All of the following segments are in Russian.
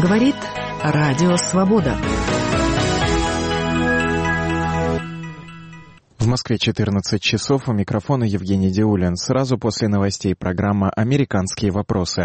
Говорит Радио Свобода. В Москве 14 часов. У микрофона Евгений Диулин. Сразу после новостей программа «Американские вопросы».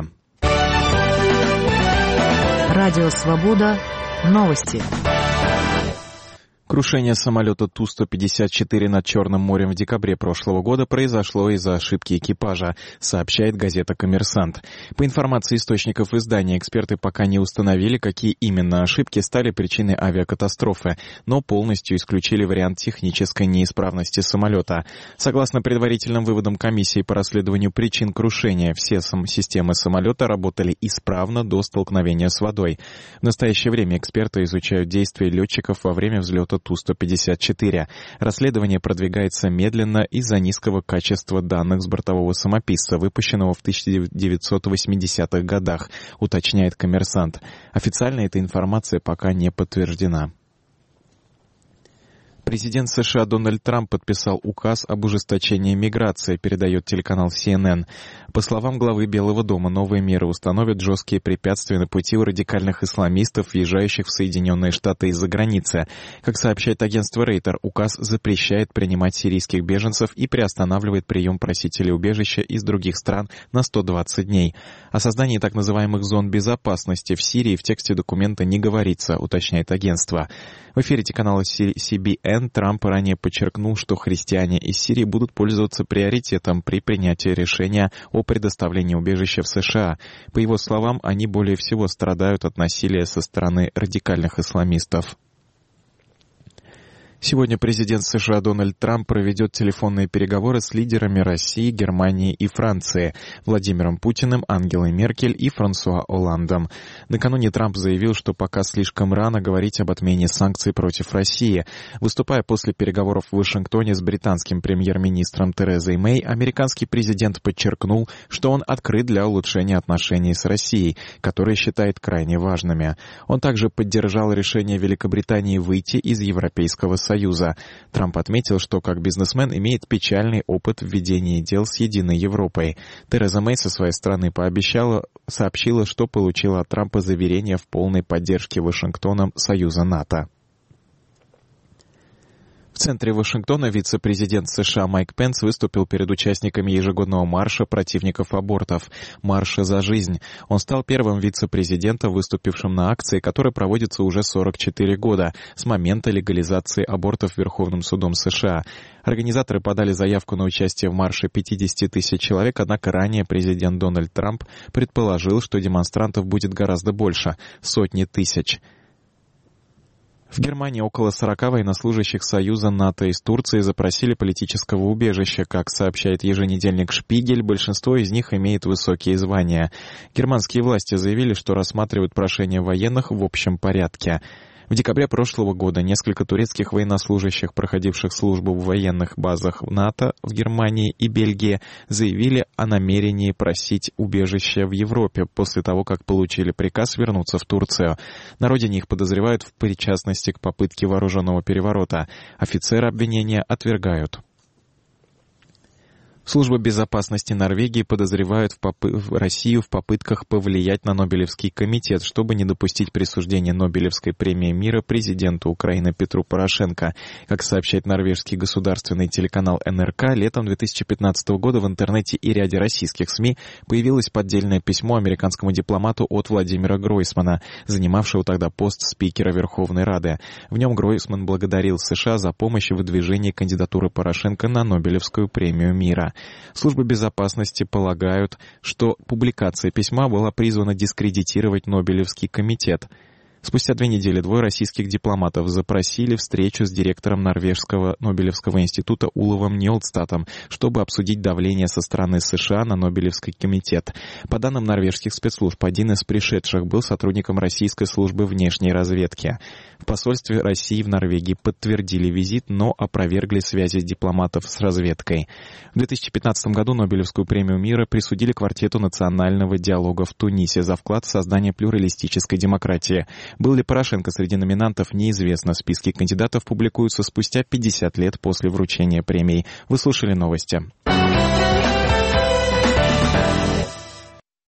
Радио Свобода. Новости. Крушение самолета Ту-154 над Черным морем в декабре прошлого года произошло из-за ошибки экипажа, сообщает газета «Коммерсант». По информации источников издания, эксперты пока не установили, какие именно ошибки стали причиной авиакатастрофы, но полностью исключили вариант технической неисправности самолета. Согласно предварительным выводам комиссии по расследованию причин крушения, все системы самолета работали исправно до столкновения с водой. В настоящее время эксперты изучают действия летчиков во время взлета Ту-154. Расследование продвигается медленно из-за низкого качества данных с бортового самописца, выпущенного в 1980-х годах, уточняет «Коммерсант». Официально эта информация пока не подтверждена. Президент США Дональд Трамп подписал указ об ужесточении миграции, передает телеканал CNN. По словам главы Белого дома, новые меры установят жесткие препятствия на пути у радикальных исламистов, въезжающих в Соединенные Штаты из-за границы. Как сообщает агентство Рейтер, указ запрещает принимать сирийских беженцев и приостанавливает прием просителей убежища из других стран на 120 дней. О создании так называемых зон безопасности в Сирии в тексте документа не говорится, уточняет агентство. В эфире телеканала CBN Трамп ранее подчеркнул, что христиане из Сирии будут пользоваться приоритетом при принятии решения о предоставлении убежища в США. По его словам, они более всего страдают от насилия со стороны радикальных исламистов. Сегодня президент США Дональд Трамп проведет телефонные переговоры с лидерами России, Германии и Франции, Владимиром Путиным, Ангелой Меркель и Франсуа Олландом. Накануне Трамп заявил, что пока слишком рано говорить об отмене санкций против России. Выступая после переговоров в Вашингтоне с британским премьер-министром Терезой Мэй, американский президент подчеркнул, что он открыт для улучшения отношений с Россией, которые считает крайне важными. Он также поддержал решение Великобритании выйти из Европейского Союза. Трамп отметил, что как бизнесмен имеет печальный опыт в ведении дел с Единой Европой. Тереза Мэй со своей стороны сообщила, что получила от Трампа заверение в полной поддержке Вашингтоном Союза НАТО. В центре Вашингтона вице-президент США Майк Пенс выступил перед участниками ежегодного марша противников абортов «Марша за жизнь». Он стал первым вице-президентом, выступившим на акции, которая проводится уже 44 года с момента легализации абортов Верховным судом США. Организаторы подали заявку на участие в марше 50 тысяч человек, однако ранее президент Дональд Трамп предположил, что демонстрантов будет гораздо больше – сотни тысяч. В Германии около 40 военнослужащих Союза НАТО из Турции запросили политического убежища. Как сообщает еженедельник «Шпигель», большинство из них имеет высокие звания. Германские власти заявили, что рассматривают прошение военных в общем порядке. В декабре прошлого года несколько турецких военнослужащих, проходивших службу в военных базах НАТО в Германии и Бельгии, заявили о намерении просить убежище в Европе после того, как получили приказ вернуться в Турцию. На родине их подозревают в причастности к попытке вооруженного переворота. Офицеры обвинения отвергают. Служба безопасности Норвегии подозревает Россию в попытках повлиять на Нобелевский комитет, чтобы не допустить присуждения Нобелевской премии мира президенту Украины Петру Порошенко. Как сообщает норвежский государственный телеканал НРК, летом 2015 года в интернете и ряде российских СМИ появилось поддельное письмо американскому дипломату от Владимира Гройсмана, занимавшего тогда пост спикера Верховной Рады. В нем Гройсман благодарил США за помощь в выдвижении кандидатуры Порошенко на Нобелевскую премию мира. Службы безопасности полагают, что публикация письма была призвана дискредитировать Нобелевский комитет. Спустя 2 недели 2 российских дипломатов запросили встречу с директором Норвежского Нобелевского института Уловом Ньолдстатом, чтобы обсудить давление со стороны США на Нобелевский комитет. По данным норвежских спецслужб, один из пришедших был сотрудником российской службы внешней разведки. В посольстве России в Норвегии подтвердили визит, но опровергли связи дипломатов с разведкой. В 2015 году Нобелевскую премию мира присудили квартету национального диалога в Тунисе за вклад в создание плюралистической демократии. Был ли Порошенко среди номинантов, неизвестно. Списки кандидатов публикуются спустя 50 лет после вручения премии. Вы слушали новости.